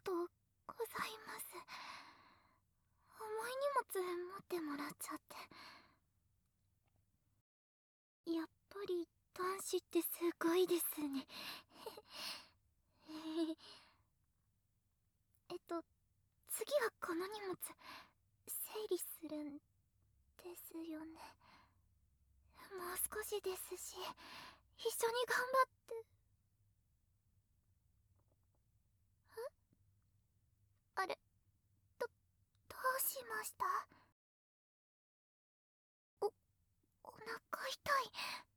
とうございます。重い荷物持ってもらっちゃって。やっぱり男子ってすごいですね。次はこの荷物整理するんですよね。もう少しですし、一緒に頑張って。あれ、どうしました？お腹痛い。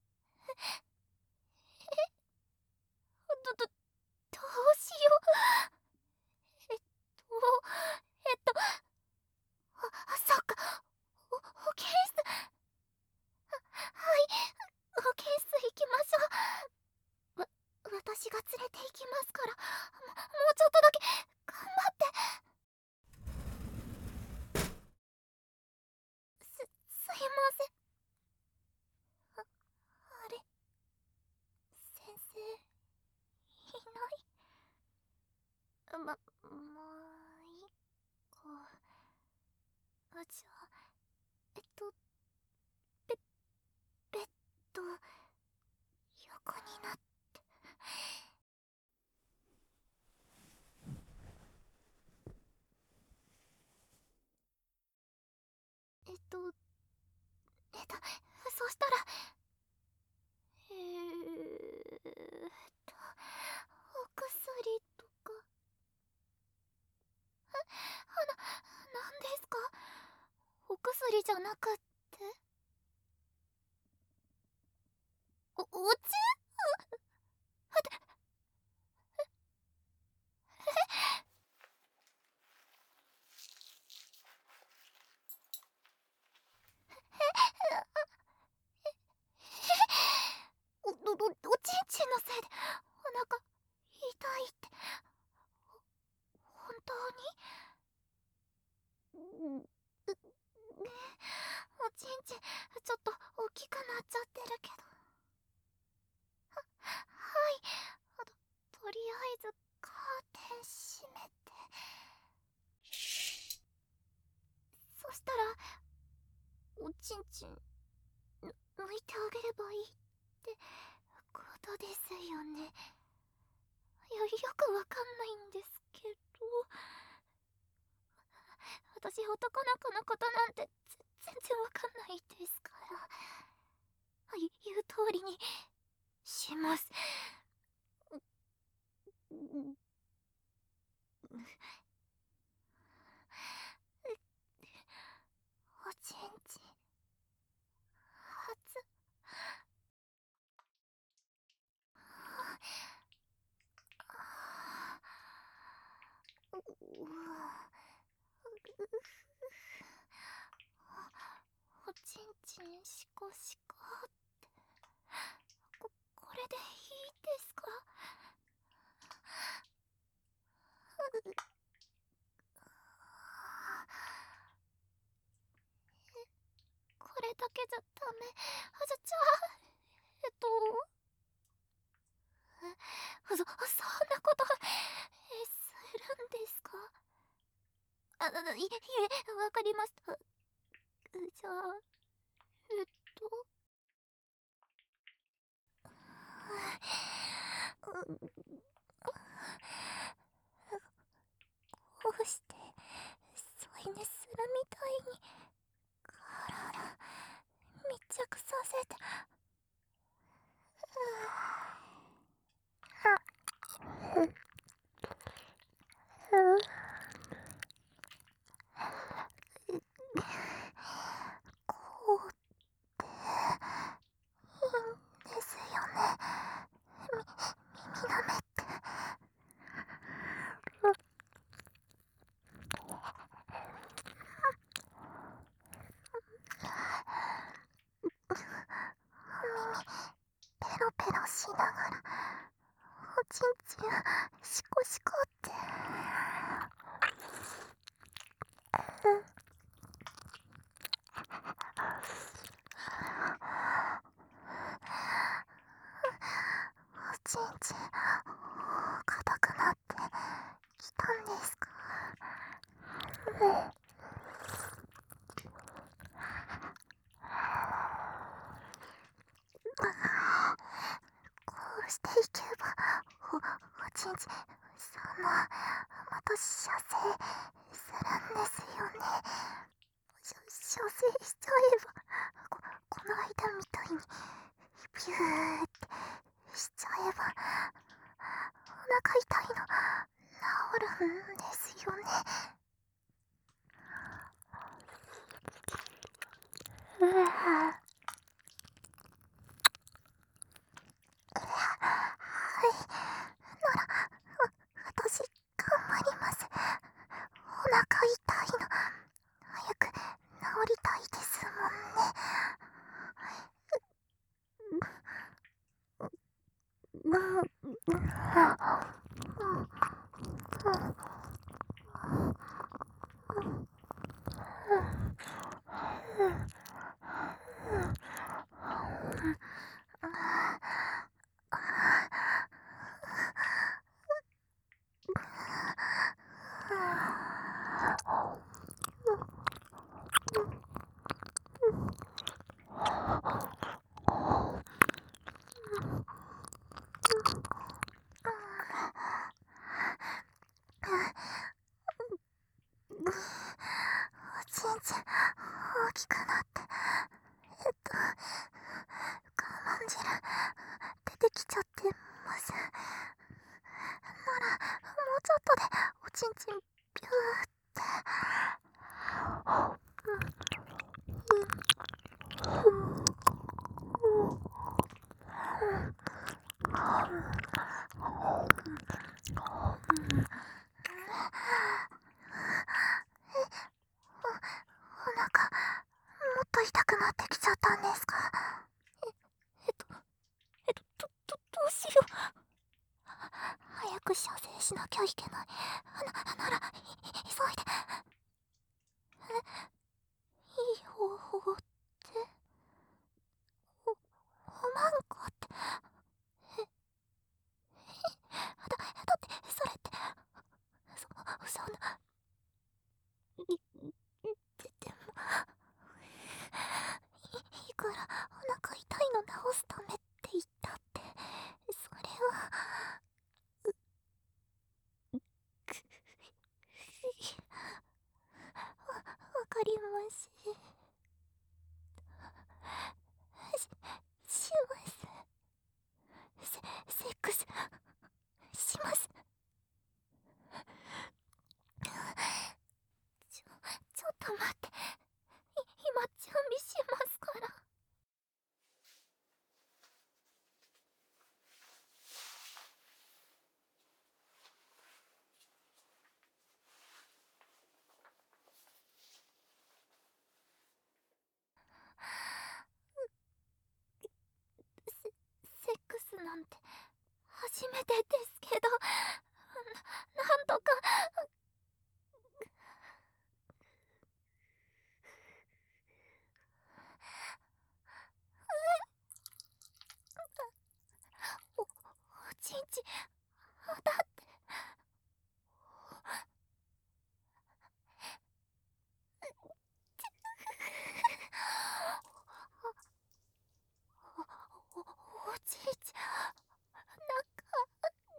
どうしよう。えっと、えっと、そっか、保健室。はい、保健室行きましょう。私が連れて行きますから、もうちょっとだけ、頑張って。すいません。あれ、先生、いない。まあいいか。じゃあ、ベベッド、横になって。えっと、そしたら、お薬とか。なんですか？お薬じゃなくって？お茶？おちんちんのせいでお腹痛いって、本当に？おちんちんちょっと大きくなっちゃってるけど。はい、とりあえずカーテン閉めて。そしたらおちんちん抜いてあげればいいってことですよね。よくわかんないんですけど、私男の子のことなんて全然わかんないですから。言う通りにします。おちんちん初。おちんちんシコシコって、これでいいですか？これだけじゃダメ？じゃあ、そんなことするんですか？いえ、わかりました。じゃあ、えっとこうして添い寝するみたいに体密着させて。こうっていいんですよね？耳舐めって。ペロペロしながらおちんちんシコシコって。おちんちん硬くなってきたんですこうしていけばおちんちまた射精するんですよね。射精しちゃえばこの間みたいにビューってしちゃえばお腹痛いの治るんですよね。うわはい、なら私頑張ります。お腹痛いの早く治りたいですもんね。おちんちん大きくなって我慢汁出てきちゃってます。ならもうちょっとでおちんちんビューってお腹もっと痛くなってきちゃったんですか？どうしよう。早く射精しなきゃいけない。なら急いで。いい方法っておまんこってだってそれってそんなでもいくらお腹痛いの治すためって言ったってそれはわかります。します。セックスします。ちょっと待って。今準備しますから。セックスなんて初めてですけど、なんとか。おちんちだっておちんち中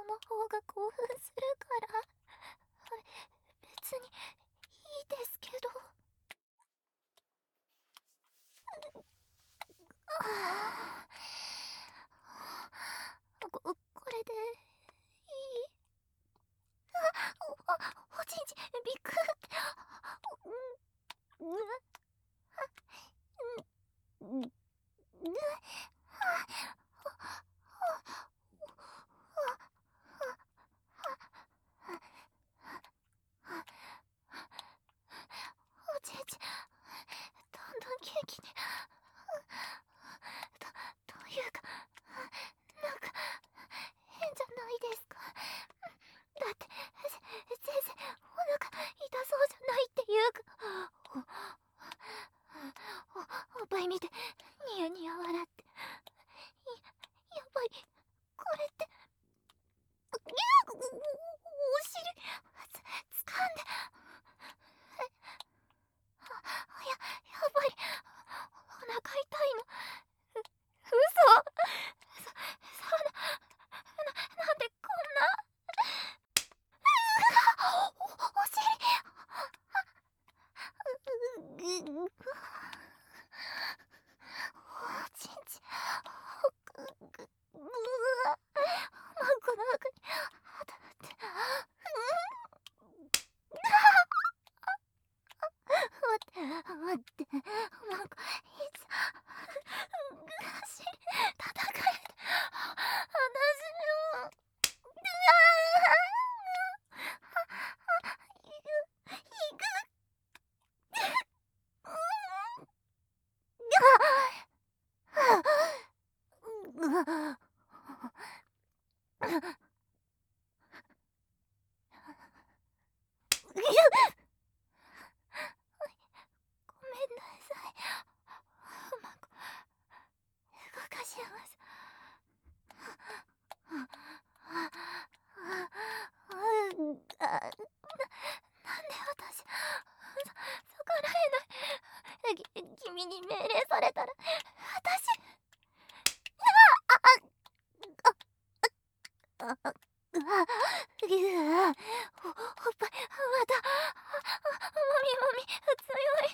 の方が興奮するから、別にいいですけど。あこれでいい？おちんちびっくって。おちんちどんどん元気に。というか、なんか変じゃないですか。だって先生お腹痛そうじゃないっていうか、おっぱい見てニヤニヤ笑って、やばい、これってお尻つかんで、やばい、お腹痛いの。嘘。なんでこんな。お尻。おちんち。マンコの中に当たって。待って、マンコいつ尻叩かれて、私の。ごめんなさい。うまく動かします。なんで私逆らえない。君に命令されたら私。おっぱいまた。もみもみ強い。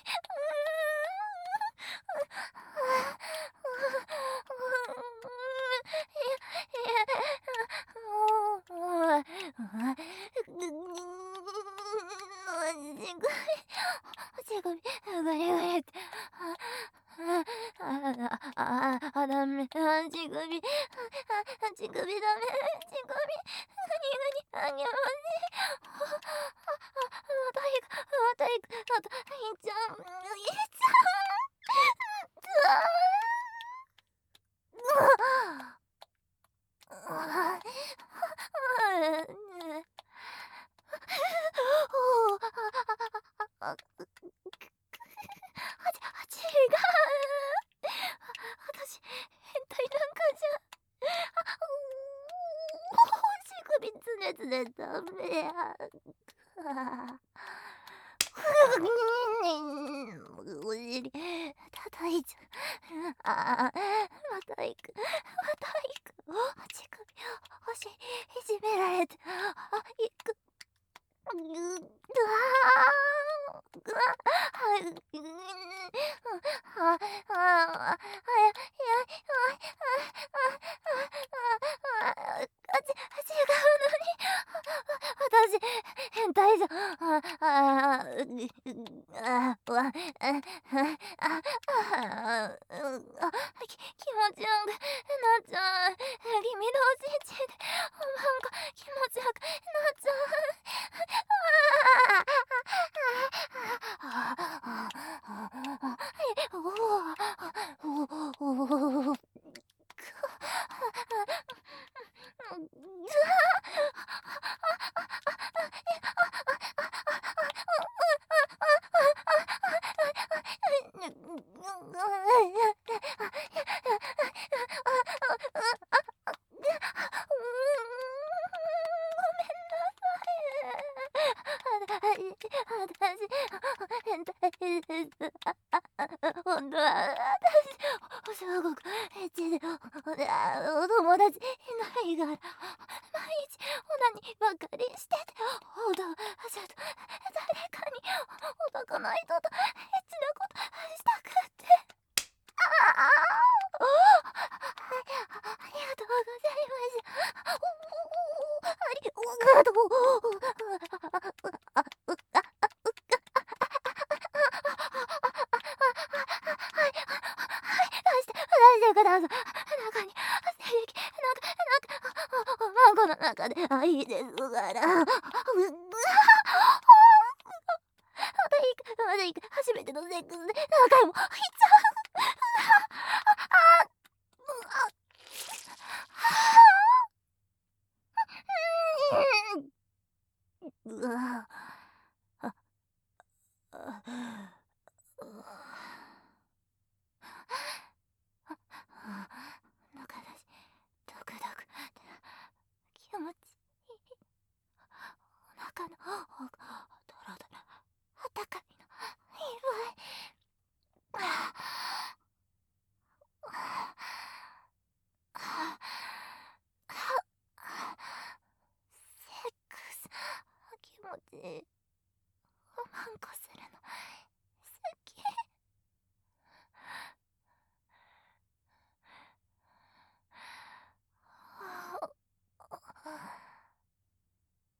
ガリガリって。ダメ。乳首ダメ。乳首。あげません。また行く。またいっちゃう。違う。私変態なんかじゃ。乳首つねつねダメや。お尻叩いちゃう。また行く。乳首いじめられて。行く。私変態じゃん。気持ちよくなっちゃう。君のおちんちでなんか気持ちよくなっちゃう。私変態です。本当は私小学1でお友達いないから毎日にばかりしてて、ほどちょっと誰かに男の人とエッチなことしたくって。ありがとうございます。ありがとう。出してください。中にマンゴの中でいいですから。まだいいか、初めてのセックスで何回も入っちゃう。うわあ、中だし、ドクドク気持ちいい。お腹のドロドロあったかみのいっセックス気持ちいい。マンコするの